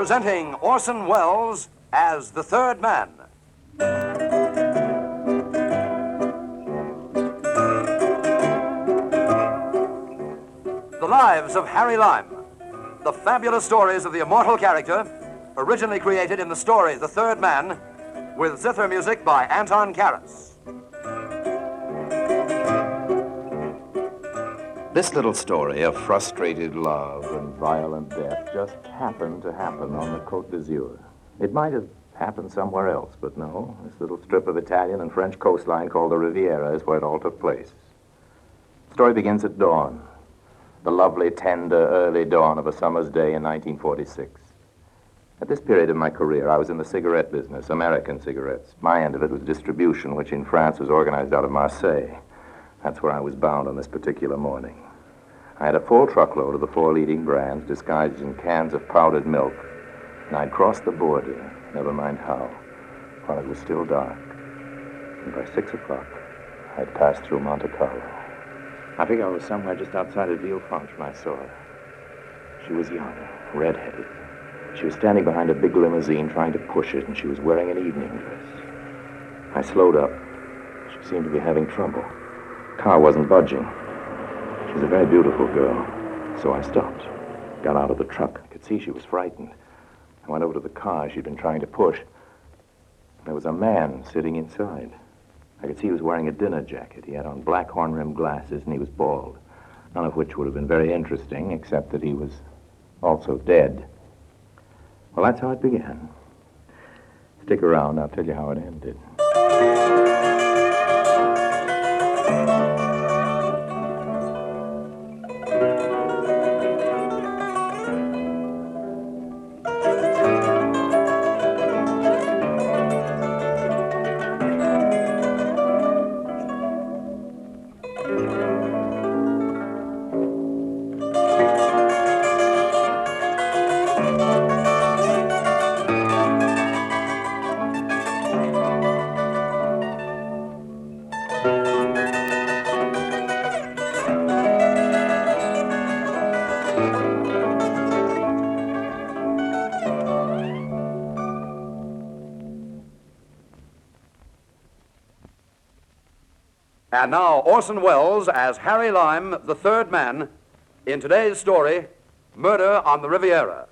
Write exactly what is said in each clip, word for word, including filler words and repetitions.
Presenting Orson Welles as the third man. The Lives of Harry Lime. The fabulous stories of the immortal character, originally created in the story The Third Man, with zither music by Anton Karas. This little story of frustrated love and violent death just happened to happen on the Côte d'Azur. It might have happened somewhere else, but no. This little strip of Italian and French coastline called the Riviera is where it all took place. The story begins at dawn, the lovely, tender, early dawn of a summer's day in nineteen forty-six. At this period of my career, I was in the cigarette business, American cigarettes. My end of it was distribution, which in France was organized out of Marseille. That's where I was bound on this particular morning. I had a full truckload of the four leading brands disguised in cans of powdered milk, and I'd crossed the border, never mind how, while it was still dark. And by six o'clock, I'd passed through Monte Carlo. I think I was somewhere just outside of Villefranche when I saw her. She was young, red-headed. She was standing behind a big limousine trying to push it, and she was wearing an evening dress. I slowed up. She seemed to be having trouble. The car wasn't budging. She was a very beautiful girl, so I stopped, got out of the truck. I could see she was frightened. I went over to the car she'd been trying to push. There was a man sitting inside. I could see he was wearing a dinner jacket. He had on black horn-rimmed glasses, and he was bald, none of which would have been very interesting, except that he was also dead. Well, that's how it began. Stick around, I'll tell you how it ended. And now, Orson Welles as Harry Lime, the third man, in today's story, Murder on the Riviera.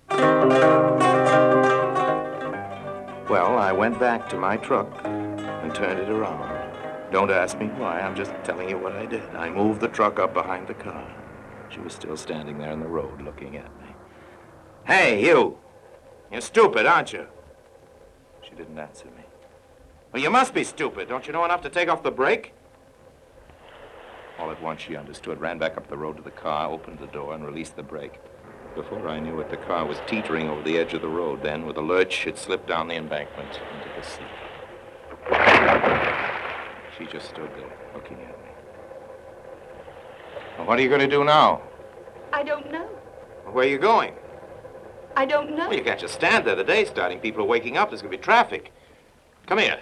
Well, I went back to my truck and turned it around. Don't ask me why, I'm just telling you what I did. I moved the truck up behind the car. She was still standing there in the road looking at me. Hey, you! You're stupid, aren't you? She didn't answer me. Well, you must be stupid. Don't you know enough to take off the brake? All at once, she understood, ran back up the road to the car, opened the door, and released the brake. Before I knew it, the car was teetering over the edge of the road. Then, with a lurch, it slipped down the embankment into the sea. She just stood there, looking at me. Well, what are you going to do now? I don't know. Well, where are you going? I don't know. Well, you can't just stand there. The day's starting. People are waking up. There's going to be traffic. Come here.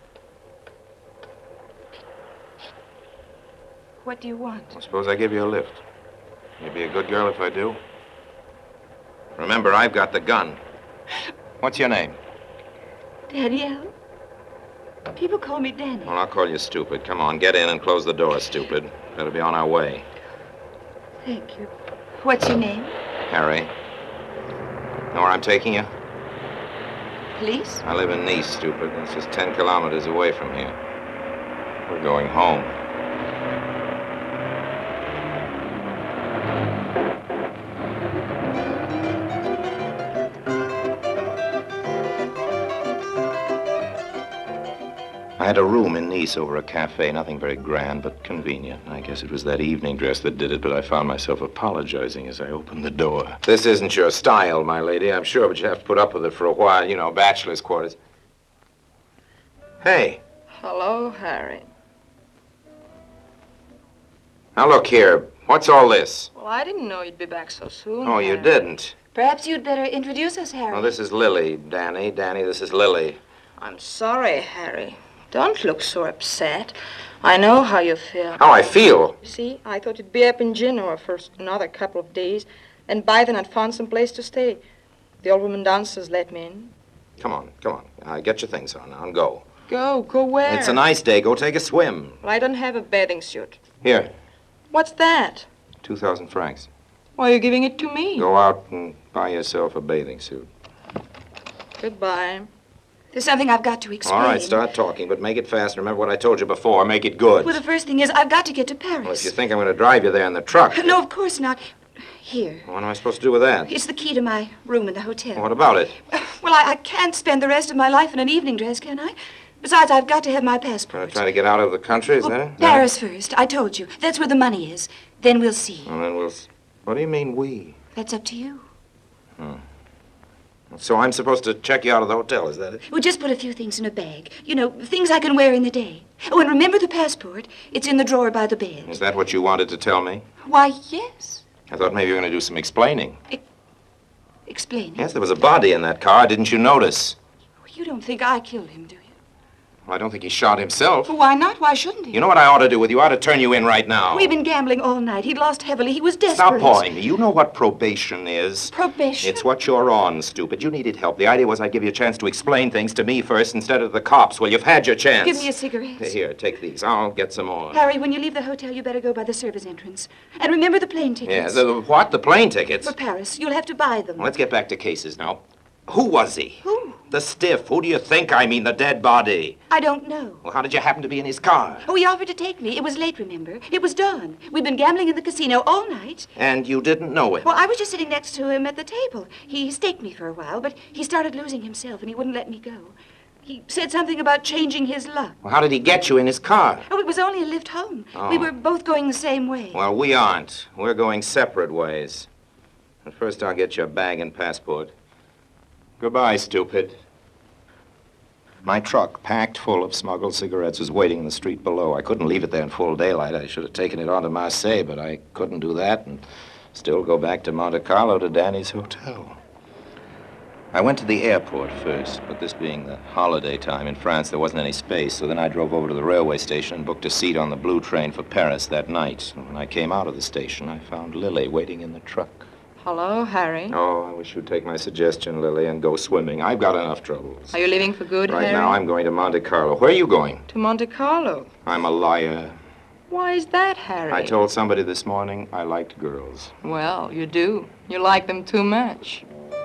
What do you want? Well, suppose I give you a lift. You'd be a good girl if I do. Remember, I've got the gun. What's your name? Danielle. People call me Danny. Well, I'll call you stupid. Come on, get in and close the door, stupid. Better be on our way. Thank you. What's your name? Harry. Know where I'm taking you? Police? I live in Nice, stupid. It's just ten kilometers away from here. We're going home. I had a room in Nice over a cafe, nothing very grand, but convenient. I guess it was that evening dress that did it, but I found myself apologizing as I opened the door. This isn't your style, my lady, I'm sure, but you have to put up with it for a while, you know, bachelor's quarters. Hey. Hello, Harry. Now, look here. What's all this? Well, I didn't know you'd be back so soon. Oh, you Harry. didn't? Perhaps you'd better introduce us, Harry. Oh, this is Lily, Danny. Danny, this is Lily. I'm sorry, Harry. Don't look so upset. I know how you feel. How I feel? See, I thought you'd be up in Genoa for another couple of days, and by then I'd found some place to stay. The old woman downstairs let me in. Come on, come on. Uh, get your things on now and go. Go? Go where? It's a nice day. Go take a swim. Well, I don't have a bathing suit. Here, What's that? two thousand francs. Why are you giving it to me? Go out and buy yourself a bathing suit. Goodbye. There's something I've got to explain. All right, start talking, but make it fast. Remember what I told you before. Make it good. Well, the first thing is I've got to get to Paris. Well, if you think I'm going to drive you there in the truck... No, of course not. Here. What am I supposed to do with that? It's the key to my room in the hotel. What about it? Well, I, I can't spend the rest of my life in an evening dress, can I? Besides, I've got to have my Going passport. to try to get out of the country, is Well, that it? Is Paris first. I told you. That's where the money is. Then we'll see. that it? Well, then we'll... s- What do you mean, we? That's up to you. So I'm supposed to check you out of the hotel, is that it? We'll just put a few things in a bag. You know, things I can wear in the day. Oh, and remember the passport. It's in the drawer by the bed. Is that what you wanted to tell me? Why, yes. I thought maybe you were going to do some explaining. Explain. Yes, there was a body in that car. Didn't you notice? You don't think I killed him, do you? Well, I don't think he shot himself. Well, why not? Why shouldn't he? You know what I ought to do with you? I ought to turn you in right now. We've been gambling all night. He'd lost heavily. He was desperate. Stop pawing me. You know what probation is. Probation? It's what you're on, stupid. You needed help. The idea was I'd give you a chance to explain things to me first instead of the cops. Well, you've had your chance. Give me a cigarette. Here, take these. I'll get some more. Harry, when you leave the hotel, you better go by the service entrance. And remember the plane tickets. Yeah, the, what? The plane tickets? For Paris. You'll have to buy them. Well, let's get back to cases now. Who was he? Who? The stiff. Who do you think? I mean, the dead body. I don't know. Well, how did you happen to be in his car? Oh, he offered to take me. It was late, remember? It was dawn. We'd been gambling in the casino all night. And you didn't know it? Well, I was just sitting next to him at the table. He staked me for a while, but he started losing himself, and he wouldn't let me go. He said something about changing his luck. Well, how did he get you in his car? Oh, it was only a lift home. Oh. We were both going the same way. Well, we aren't. We're going separate ways. But first, I'll get your bag and passport. Goodbye, stupid. My truck, packed full of smuggled cigarettes, was waiting in the street below. I couldn't leave it there in full daylight. I should have taken it on to Marseille, but I couldn't do that and still go back to Monte Carlo to Danny's hotel. I went to the airport first, but this being the holiday time in France, there wasn't any space, so then I drove over to the railway station and booked a seat on the blue train for Paris that night. And when I came out of the station, I found Lily waiting in the truck. Hello, Harry. Oh, I wish you'd take my suggestion, Lily, and go swimming. I've got enough troubles. Are you leaving for good, Right Harry? now, I'm going to Monte Carlo. Where are you going? To Monte Carlo. I'm a liar. Why is that, Harry? I told somebody this morning I liked girls. Well, you do. You like them too much.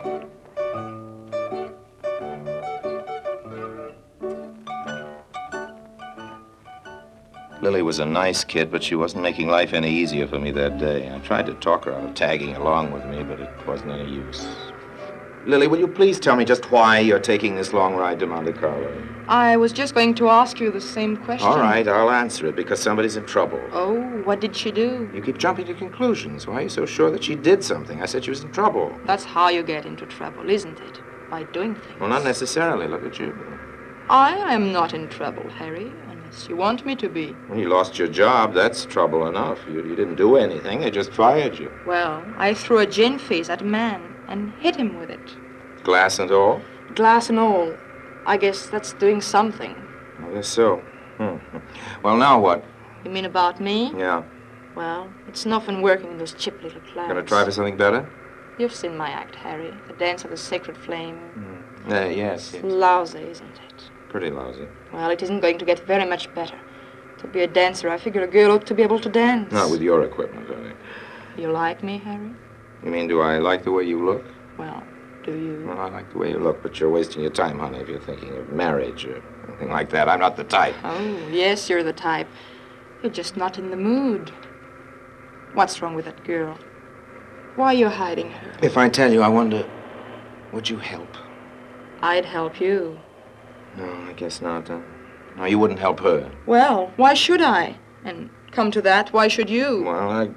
Lily was a nice kid, but she wasn't making life any easier for me that day. I tried to talk her out of tagging along with me, but it wasn't any use. Lily, will you please tell me just why you're taking this long ride to Monte Carlo? I was just going to ask you the same question. All right, I'll answer it, because somebody's in trouble. Oh, what did she do? You keep jumping to conclusions. Why are you so sure that she did something? I said she was in trouble. That's how you get into trouble, isn't it? By doing things. Well, not necessarily. Look at you. I am not in trouble, Harry, unless you want me to be. When you lost your job, that's trouble enough. You, you didn't do anything. They just fired you. Well, I threw a gin face at a man and hit him with it. Glass and all? Glass and all. I guess that's doing something. I guess so. Hmm. Well, now what? You mean about me? Yeah. Well, it's nothing working in those cheap little clubs. Gonna try for something better? You've seen my act, Harry. The dance of the sacred flame. Mm. Uh, yes, It's yes. lousy, isn't it? Pretty lousy. Well, it isn't going to get very much better. To be a dancer, I figure a girl ought to be able to dance. Not with your equipment, honey. You like me, Harry? You mean, do I like the way you look? Well, do you? Well, I like the way you look, but you're wasting your time, honey, if you're thinking of marriage or anything like that. I'm not the type. Oh, yes, you're the type. You're just not in the mood. What's wrong with that girl? Why are you hiding her? If I tell you, I wonder, would you help? I'd help you. No, I guess not. Huh? No, you wouldn't help her. Well, why should I? And come to that, why should you? Well, I...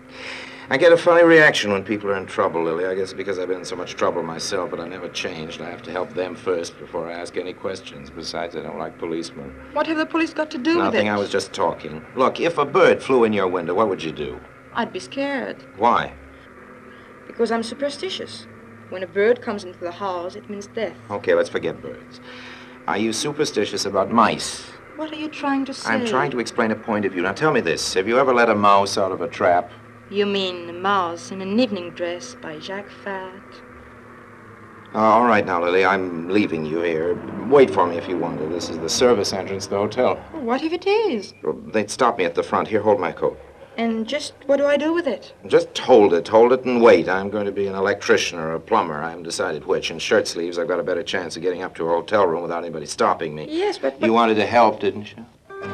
I get a funny reaction when people are in trouble, Lily. I guess it's because I've been in so much trouble myself, but I never changed. I have to help them first before I ask any questions. Besides, I don't like policemen. What have the police got to do with it? Nothing, I was just talking. Look, if a bird flew in your window, what would you do? I'd be scared. Why? Because I'm superstitious. When a bird comes into the house, it means death. Okay, let's forget birds. Are you superstitious about mice? What are you trying to say? I'm trying to explain a point of view. Now, tell me this. Have you ever let a mouse out of a trap? You mean A Mouse in an Evening Dress by Jacques Fat? Uh, all right now, Lily, I'm leaving you here. Wait for me if you want to. This is the service entrance to the hotel. What if it is? Well, they'd stop me at the front. Here, hold my coat. And just what do I do with it? Just hold it, hold it, and wait. I'm going to be an electrician or a plumber. I haven't decided which. In shirt sleeves, I've got a better chance of getting up to a hotel room without anybody stopping me. Yes, but... but... You wanted to help, didn't you?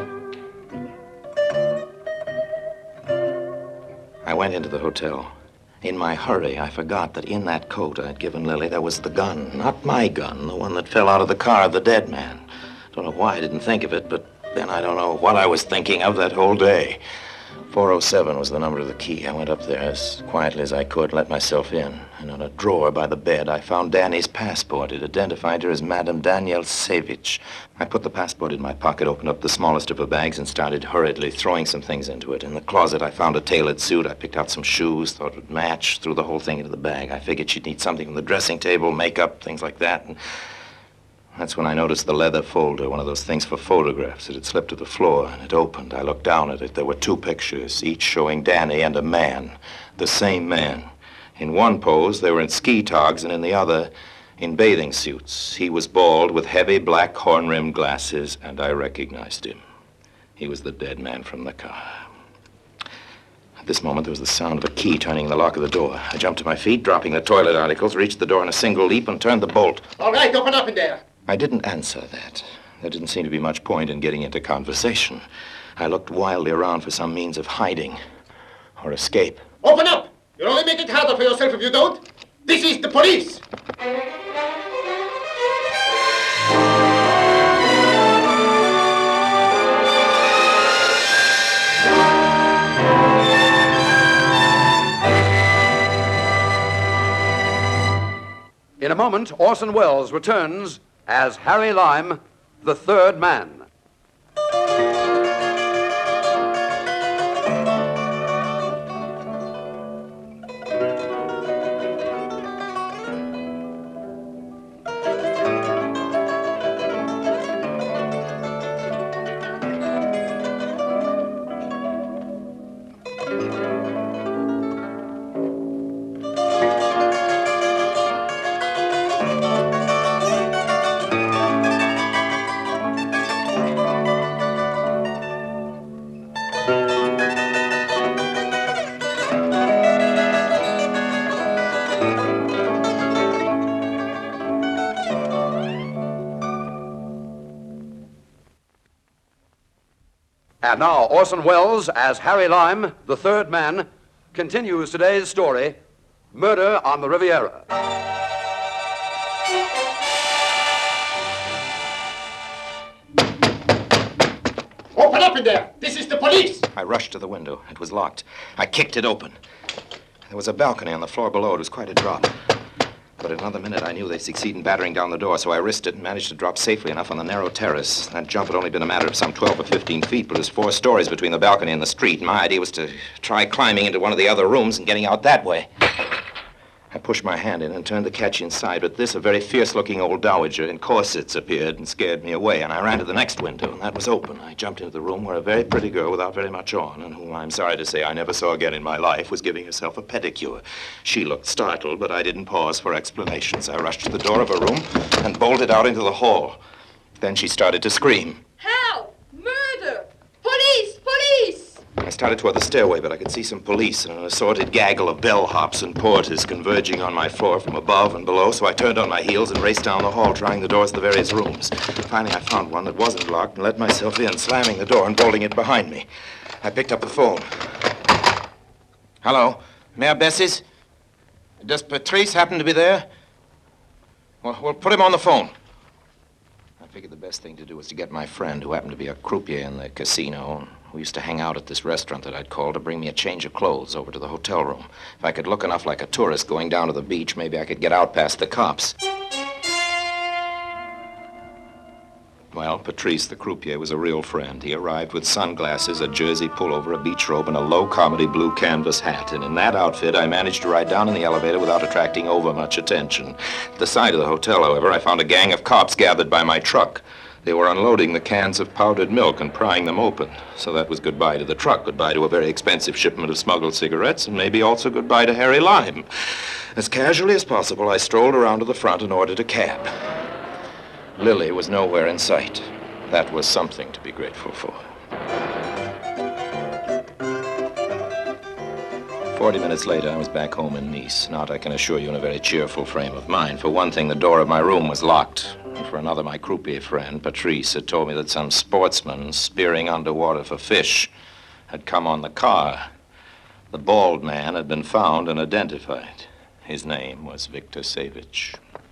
I went into the hotel. In my hurry, I forgot that in that coat I'd given Lily, there was the gun. Not my gun, the one that fell out of the car of the dead man. Don't know why I didn't think of it, but then I don't know what I was thinking of that whole day. four oh seven was the number of the key. I went up there as quietly as I could, let myself in. And on a drawer by the bed, I found Danny's passport. It identified her as Madame Danielle Savage. I put the passport in my pocket, opened up the smallest of her bags, and started hurriedly throwing some things into it. In the closet, I found a tailored suit. I picked out some shoes, thought it would match, threw the whole thing into the bag. I figured she'd need something from the dressing table, makeup, things like that. And that's when I noticed the leather folder, one of those things for photographs. It had slipped to the floor, and it opened. I looked down at it. There were two pictures, each showing Danny and a man, the same man. In one pose, they were in ski togs, and in the other, in bathing suits. He was bald with heavy black horn-rimmed glasses, and I recognized him. He was the dead man from the car. At this moment, there was the sound of a key turning in the lock of the door. I jumped to my feet, dropping the toilet articles, reached the door in a single leap, and turned the bolt. All right, open up in there. I didn't answer that. There didn't seem to be much point in getting into conversation. I looked wildly around for some means of hiding or escape. Open up! You'll only make it harder for yourself if you don't. This is the police. In a moment, Orson Welles returns as Harry Lime, the third man. And now, Orson Welles, as Harry Lime, the third man, continues today's story, Murder on the Riviera. Open up in there. This is the police. I rushed to the window. It was locked. I kicked it open. There was a balcony on the floor below. It was quite a drop. But in another minute, I knew they'd succeed in battering down the door, so I risked it and managed to drop safely enough on the narrow terrace. That jump had only been a matter of some twelve or fifteen feet, but it was four stories between the balcony and the street. My idea was to try climbing into one of the other rooms and getting out that way. I pushed my hand in and turned the catch inside, but this, a very fierce-looking old dowager in corsets, appeared and scared me away, and I ran to the next window, and that was open. I jumped into the room where a very pretty girl without very much on, and whom I'm sorry to say I never saw again in my life, was giving herself a pedicure. She looked startled, but I didn't pause for explanations. I rushed to the door of her room and bolted out into the hall. Then she started to scream. Help! Murder! Police! Police! I started toward the stairway, but I could see some police and an assorted gaggle of bellhops and porters converging on my floor from above and below, so I turned on my heels and raced down the hall, trying the doors of the various rooms. Finally, I found one that wasn't locked and let myself in, slamming the door and bolting it behind me. I picked up the phone. Hello? Mayor Bessie's? Does Patrice happen to be there? Well, well, put him on the phone. I figured the best thing to do was to get my friend, who happened to be a croupier in the casino, who used to hang out at this restaurant that I'd called, to bring me a change of clothes over to the hotel room. If I could look enough like a tourist going down to the beach, maybe I could get out past the cops. Well, Patrice, the croupier, was a real friend. He arrived with sunglasses, a jersey pullover, a beach robe, and a low-comedy blue canvas hat. And in that outfit, I managed to ride down in the elevator without attracting overmuch attention. At the side of the hotel, however, I found a gang of cops gathered by my truck. They were unloading the cans of powdered milk and prying them open. So that was goodbye to the truck, goodbye to a very expensive shipment of smuggled cigarettes, and maybe also goodbye to Harry Lime. As casually as possible, I strolled around to the front and ordered a cab. Lily was nowhere in sight. That was something to be grateful for. Forty minutes later, I was back home in Nice. Not, I can assure you, in a very cheerful frame of mind. For one thing, the door of my room was locked. And for another, my croupier friend, Patrice, had told me that some sportsman spearing underwater for fish had come on the car. The bald man had been found and identified. His name was Victor Savage.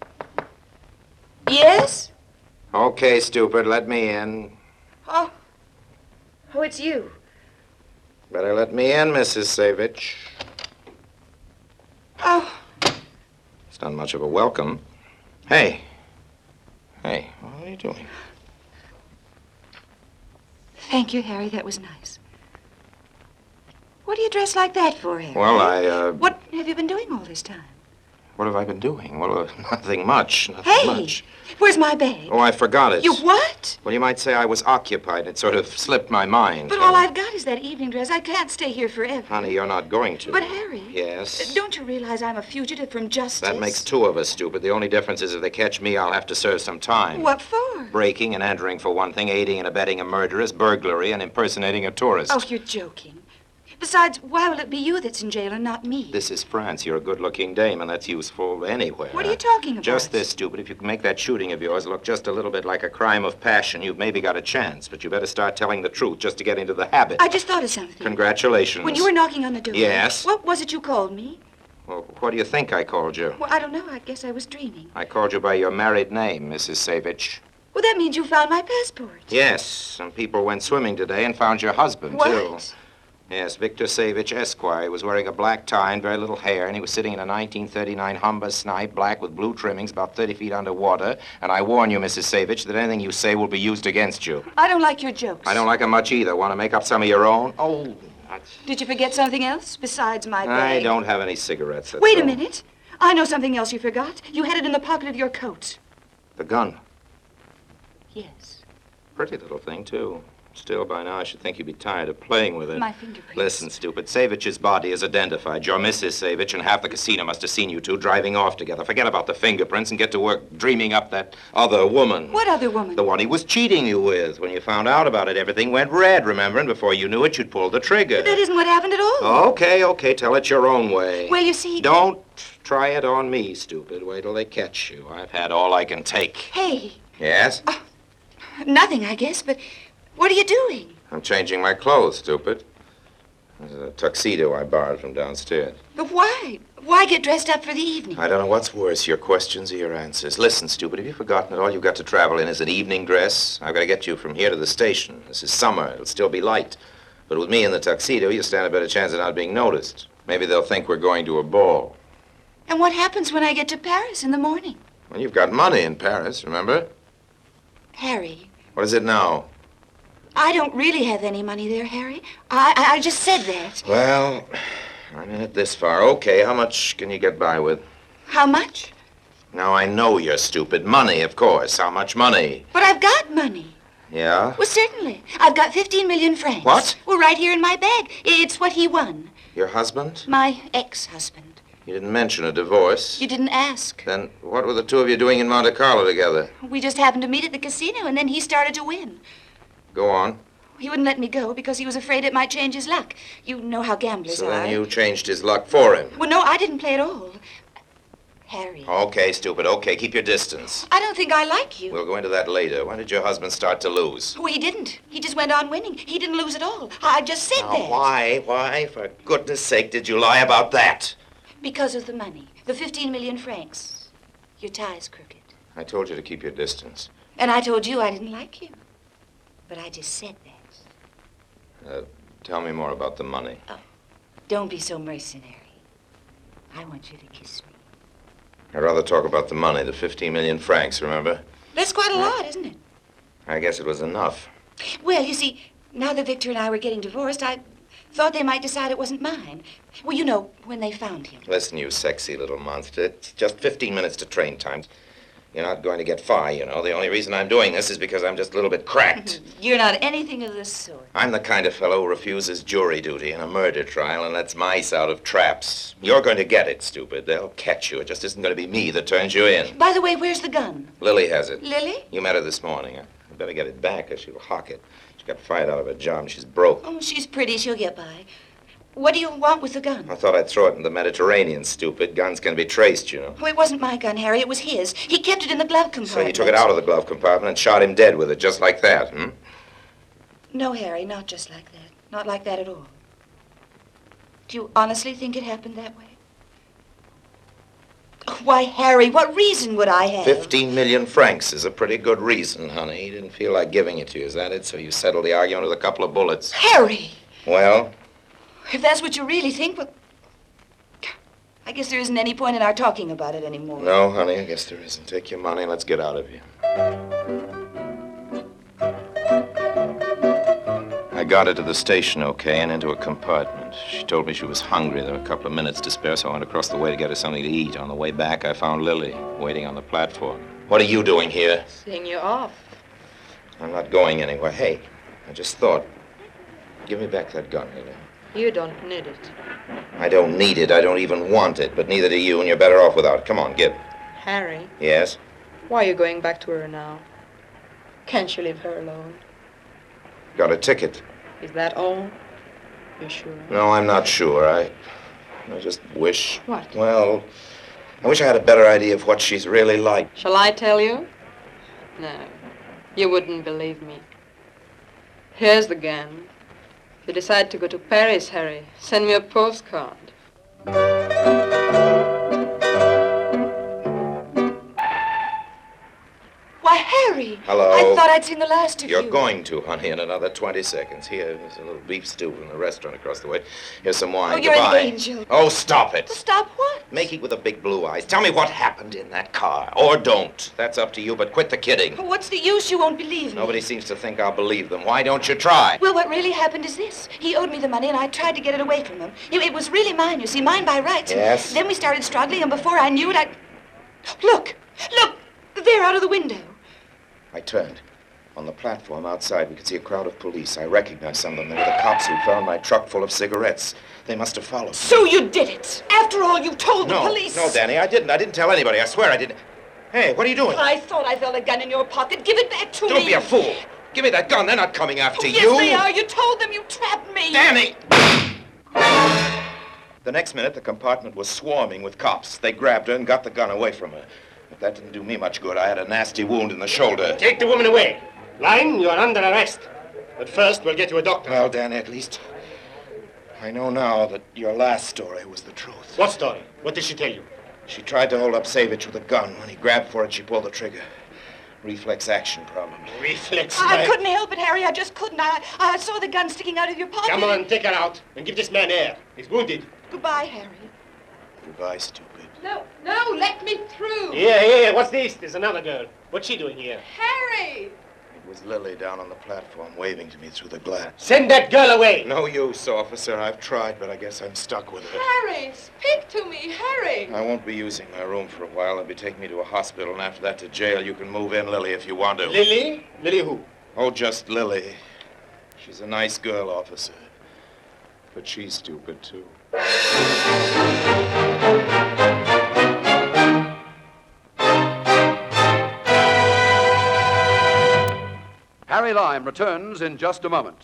Yes? Okay, stupid, let me in. Oh. Oh, it's you. Better let me in, Missus Savage. Oh. It's not much of a welcome. Hey. Hey, what are you doing? Thank you, Harry. That was nice. What do you dress like that for, Harry? Well, I, uh... What have you been doing all this time? What have I been doing? Well, uh, nothing much. Nothing Hey! much. Where's my bag? Oh, I forgot it. You what? Well, you might say I was occupied. It sort of slipped my mind. But all I've got is that evening dress. I can't stay here forever. Honey, you're not going to. But, Harry... Yes? Don't you realize I'm a fugitive from justice? That makes two of us, stupid. The only difference is if they catch me, I'll have to serve some time. What for? Breaking and entering, for one thing, aiding and abetting a murderess, burglary, and impersonating a tourist. Oh, you're joking. Besides, why will it be you that's in jail and not me? This is France. You're a good-looking dame, and that's useful anywhere. What are you talking about? Just this, stupid. If you can make that shooting of yours look just a little bit like a crime of passion, you've maybe got a chance. But you better start telling the truth just to get into the habit. I just thought of something. Congratulations. When you were knocking on the door... Yes? What was it you called me? Well, what do you think I called you? Well, I don't know. I guess I was dreaming. I called you by your married name, Missus Savage. Well, that means you found my passport. Yes. Some people went swimming today and found your husband, what? too. Yes, Victor Savage, Esquire. He was wearing a black tie and very little hair, and he was sitting in a nineteen thirty-nine Humber Snipe, black with blue trimmings, about thirty feet underwater. And I warn you, Missus Savage, that anything you say will be used against you. I don't like your jokes. I don't like them much either. Want to make up some of your own? Oh, that's... Did you forget something else besides my bag? I don't have any cigarettes. That's Wait a all. minute. I know something else you forgot. You had it in the pocket of your coat. The gun. Yes. Pretty little thing, too. Still, by now, I should think you'd be tired of playing with it. My fingerprints. Listen, stupid. Savage's body is identified. You're Missus Savage, and half the casino must have seen you two driving off together. Forget about the fingerprints and get to work dreaming up that other woman. What other woman? The one he was cheating you with. When you found out about it, everything went red, remember? And before you knew it, you'd pulled the trigger. But that isn't what happened at all. Okay, okay. Tell it your own way. Well, you see... Don't try it on me, stupid. Wait till they catch you. I've had all I can take. Hey. Yes? Uh, nothing, I guess, but what are you doing? I'm changing my clothes, stupid. There's a tuxedo I borrowed from downstairs. But why? Why get dressed up for the evening? I don't know what's worse, your questions or your answers. Listen, stupid, have you forgotten that all you've got to travel in is an evening dress? I've got to get you from here to the station. This is summer. It'll still be light. But with me in the tuxedo, you stand a better chance of not being noticed. Maybe they'll think we're going to a ball. And what happens when I get to Paris in the morning? Well, you've got money in Paris, remember? Harry, What is it now? I don't really have any money there, Harry. I, I, I just said that. Well, I'm in it this far. Okay, how much can you get by with? How much? Now, I know you're stupid. Money, of course. How much money? But I've got money. Yeah? Well, certainly. I've got fifteen million francs. What? Well, right here in my bag. It's what he won. Your husband? My ex-husband. You didn't mention a divorce. You didn't ask. Then what were the two of you doing in Monte Carlo together? We just happened to meet at the casino, and then he started to win. Go on. He wouldn't let me go because he was afraid it might change his luck. You know how gamblers So are. then you changed his luck for him. Well, no, I didn't play at all. Harry. Okay, stupid. Okay, keep your distance. I don't think I like you. We'll go into that later. When did your husband start to lose? Well, he didn't. He just went on winning. He didn't lose at all. I just said Now, that. why, why, for goodness sake, did you lie about that? Because of the money. The fifteen million francs. Your tie's crooked. I told you to keep your distance. And I told you I didn't like you. But I just said that. Uh, tell me more about the money. Oh, don't be so mercenary. I want you to kiss me. I'd rather talk about the money, the fifteen million francs, remember? That's quite a lot, isn't it? I guess it was enough. Well, you see, now that Victor and I were getting divorced, I thought they might decide it wasn't mine. Well, you know, when they found him. Listen, you sexy little monster. It's just fifteen minutes to train time. You're not going to get far, you know. The only reason I'm doing this is because I'm just a little bit cracked. You're not anything of the sort. I'm the kind of fellow who refuses jury duty in a murder trial and lets mice out of traps. You're going to get it, stupid. They'll catch you. It just isn't going to be me that turns you in. By the way, where's the gun? Lily has it. Lily? You met her this morning. I better get it back or she'll hawk it. She got fired out of her job and she's broke. Oh, she's pretty. She'll get by. What do you want with the gun? I thought I'd throw it in the Mediterranean, stupid. Guns can be traced, you know. Oh, it wasn't my gun, Harry. It was his. He kept it in the glove compartment. So you took it out of the glove compartment and shot him dead with it, just like that, hmm? No, Harry, not just like that. Not like that at all. Do you honestly think it happened that way? Oh, why, Harry, what reason would I have? Fifteen million francs is a pretty good reason, honey. He didn't feel like giving it to you, is that it? So you settled the argument with a couple of bullets. Harry! Well? If that's what you really think, well, I guess there isn't any point in our talking about it anymore. No, honey, I guess there isn't. Take your money and let's get out of here. I got her to the station okay and into a compartment. She told me she was hungry. There were a couple of minutes to spare, so I went across the way to get her something to eat. On the way back, I found Lily waiting on the platform. What are you doing here? Seeing you off. I'm not going anywhere. Hey, I just thought, give me back that gun, Lily. You don't need it. I don't need it. I don't even want it. But neither do you, and you're better off without it. Come on, give it. Harry, Yes? why are you going back to her now? Can't you leave her alone? Got a ticket. Is that all? You're sure? No, I'm not sure. I, I just wish. What? Well, I wish I had a better idea of what she's really like. Shall I tell you? No, you wouldn't believe me. Here's the gun. If you decide to go to Paris, Harry, send me a postcard. Why, Harry! Hello? I thought I'd seen the last of You're you. going to, honey, in another twenty seconds. Here, there's a little beef stew from the restaurant across the way. Here's some wine. Oh, you're an Goodbye. angel. Oh, stop it. Stop what? Makey with the big blue eyes. Tell me what happened in that car. Or don't. That's up to you, but quit the kidding. What's the use? You won't believe me. Nobody seems to think I'll believe them. Why don't you try? Well, what really happened is this. He owed me the money, and I tried to get it away from him. It, it was really mine, you see, mine by rights. And Yes? then we started struggling, and before I knew it, I... Look! Look! There, out of the window. I turned. On the platform outside, we could see a crowd of police. I recognized some of them. They were the cops who found my truck full of cigarettes. They must have followed me. So you did it! After all, you told No, the police! no, Danny, I didn't. I didn't tell anybody. I swear I didn't. Hey, what are you doing? I thought I felt a gun in your pocket. Give it back to me! Don't be a fool. Give me that gun. They're not coming after Oh, you. yes, they are. You told them you trapped me! Danny! The next minute, the compartment was swarming with cops. They grabbed her and got the gun away from her. But that didn't do me much good. I had a nasty wound in the shoulder. Take the woman away. Line, you're under arrest. But first, we'll get you a doctor. Well, Danny, at least I know now that your last story was the truth. What story? What did she tell you? She tried to hold up Savage with a gun. When he grabbed for it, she pulled the trigger. Reflex action, probably. Reflex. I man. couldn't help it, Harry. I just couldn't. I, I saw the gun sticking out of your pocket. Come on, take her out and give this man air. He's wounded. Goodbye, Harry. Goodbye, stupid. No, no, let me through. Here, here, what's this? There's another girl. What's she doing here? Harry! It was Lily down on the platform, waving to me through the glass. Send that girl away. No use, officer. I've tried, but I guess I'm stuck with her. Harry, speak to me, Harry. I won't be using my room for a while. They'll be taking me to a hospital, and after that to jail. You can move in, Lily, if you want to. Lily? Lily who? Oh, just Lily. She's a nice girl, officer. But she's stupid, too. Harry Lime returns in just a moment.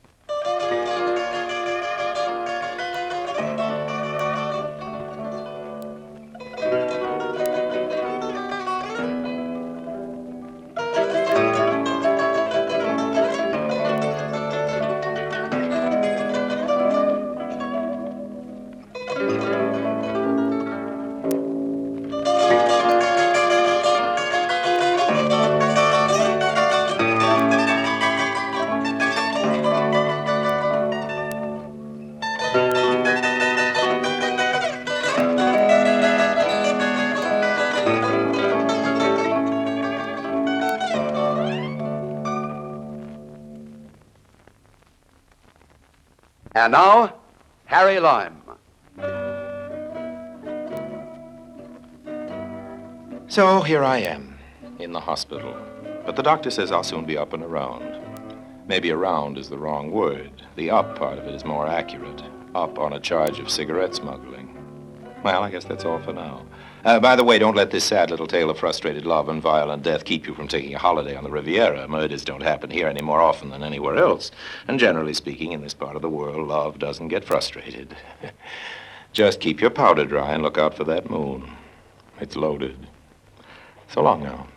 And now, Harry Lime. So here I am, in the hospital. But the doctor says I'll soon be up and around. Maybe around is the wrong word. The up part of it is more accurate. Up on a charge of cigarette smuggling. Well, I guess that's all for now. Uh, by the way, don't let this sad little tale of frustrated love and violent death keep you from taking a holiday on the Riviera. Murders don't happen here any more often than anywhere else. And generally speaking, in this part of the world, love doesn't get frustrated. Just keep your powder dry and look out for that moon. It's loaded. So long now.